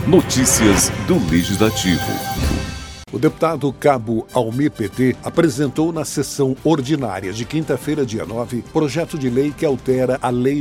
Notícias do Legislativo. O deputado Cabo Almir PT apresentou na sessão ordinária de quinta-feira, dia 9, projeto de lei que altera a Lei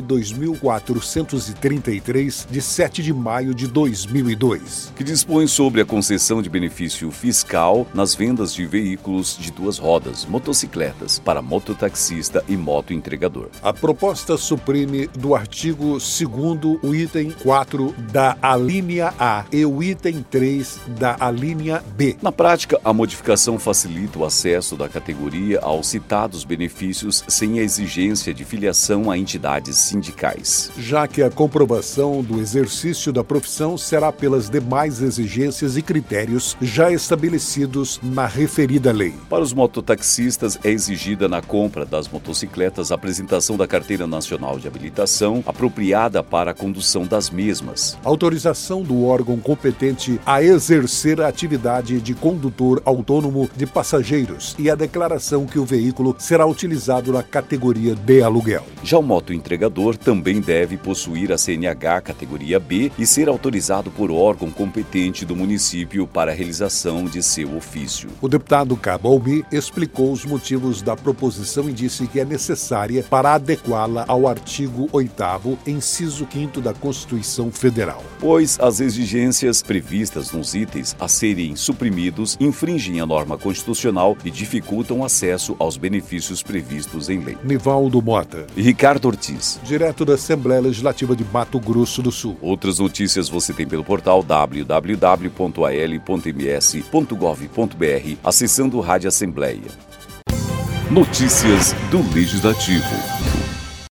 2.433, de 7 de maio de 2002. Que dispõe sobre a concessão de benefício fiscal nas vendas de veículos de duas rodas, motocicletas, para mototaxista e motoentregador. A proposta suprime do artigo 2º o item 4 da alínea A e o item 3 da alínea B. Na prática, a modificação facilita o acesso da categoria aos citados benefícios sem a exigência de filiação a entidades sindicais. Já que a comprovação do exercício da profissão será pelas demais exigências e critérios já estabelecidos na referida lei. Para os mototaxistas, é exigida na compra das motocicletas a apresentação da Carteira Nacional de Habilitação apropriada para a condução das mesmas. Autorização do órgão competente a exercer a atividade de condutor autônomo de passageiros e a declaração que o veículo será utilizado na categoria de aluguel. Já o motoentregador também deve possuir a CNH categoria B e ser autorizado por órgão competente do município para a realização de seu ofício. O deputado Cabo Almir explicou os motivos da proposição e disse que é necessária para adequá-la ao artigo 8º, inciso 5º da Constituição Federal. Pois as exigências previstas nos itens a serem suprimidos infringem a norma constitucional e dificultam o acesso aos benefícios previstos em lei. Nivaldo Mota e Ricardo Ortiz, direto da Assembleia Legislativa de Mato Grosso do Sul. Outras notícias você tem pelo portal www.al.ms.gov.br, acessando Rádio Assembleia. Notícias do Legislativo.